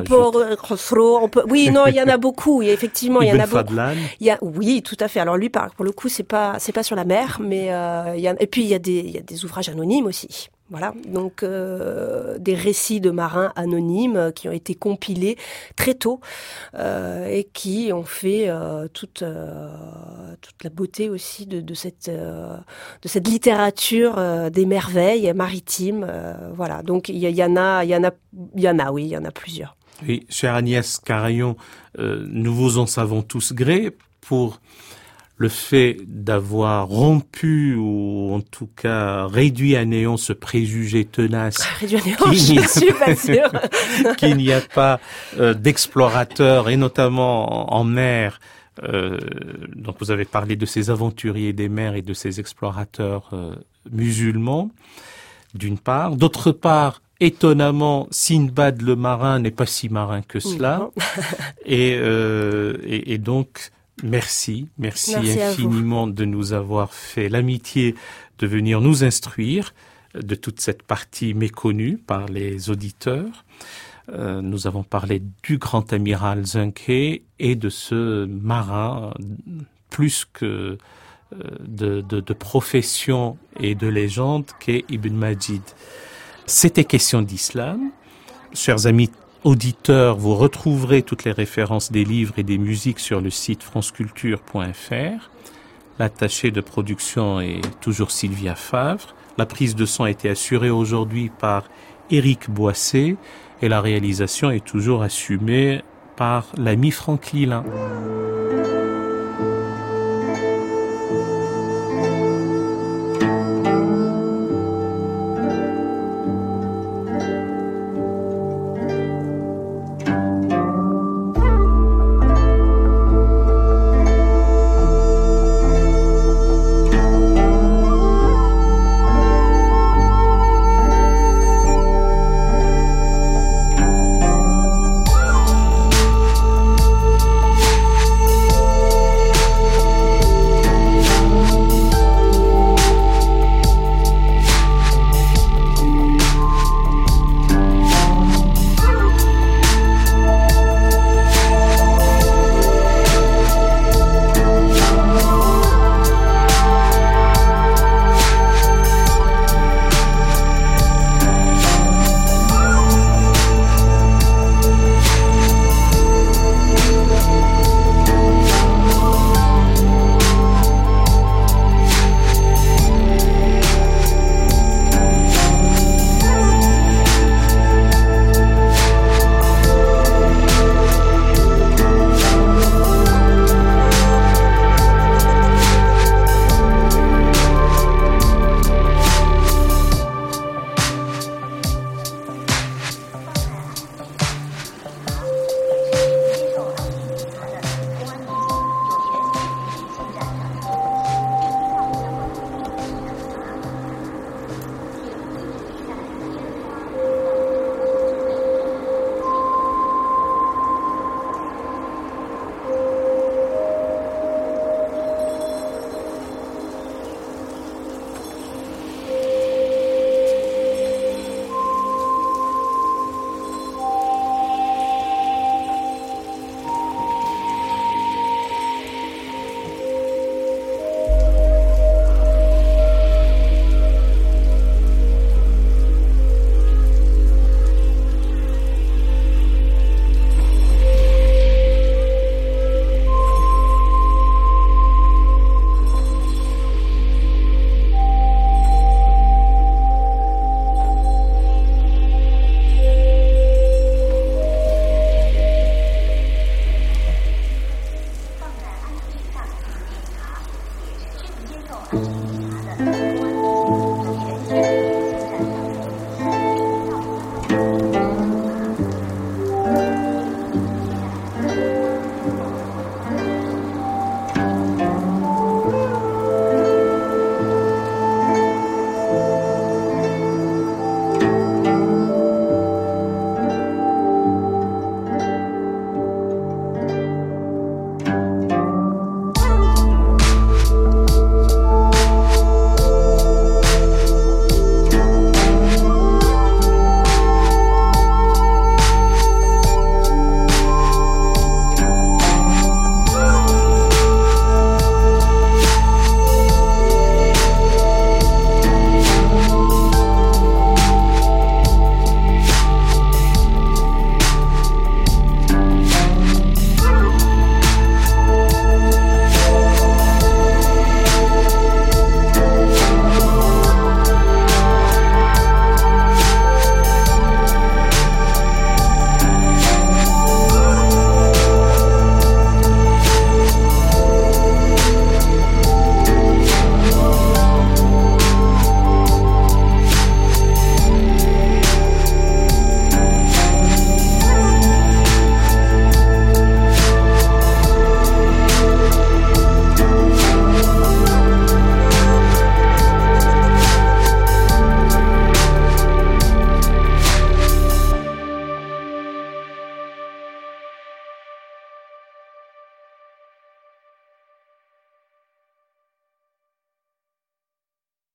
oui, non, il y en a beaucoup. Effectivement, il y en a beaucoup. Fadlan. Oui, tout à fait. Alors lui, pour le coup, c'est pas sur la mer, mais et puis il y a des ouvrages anonymes aussi. Voilà, donc des récits de marins anonymes qui ont été compilés très tôt et qui ont fait toute la beauté aussi de cette littérature des merveilles maritimes. Voilà, donc il y en a plusieurs. Oui, chère Agnès Carayon, nous vous en savons tous gré pour le fait d'avoir rompu ou en tout cas réduit à néant ce préjugé tenace qu'il n'y a pas d'explorateurs et notamment en mer. Donc vous avez parlé de ces aventuriers des mers et de ces explorateurs musulmans, d'une part. D'autre part, étonnamment, Sindbad le marin n'est pas si marin que cela. Et donc, merci infiniment de nous avoir fait l'amitié de venir nous instruire de toute cette partie méconnue par les auditeurs. Nous avons parlé du grand amiral Zunke et de ce marin plus que de profession et de légende qu'est Ibn Majid. C'était Question d'Islam. Chers amis auditeurs, vous retrouverez toutes les références des livres et des musiques sur le site franceculture.fr. L'attachée de production est toujours Sylvia Favre. La prise de son a été assurée aujourd'hui par Éric Boissé et la réalisation est toujours assumée par l'ami Franck Lilin.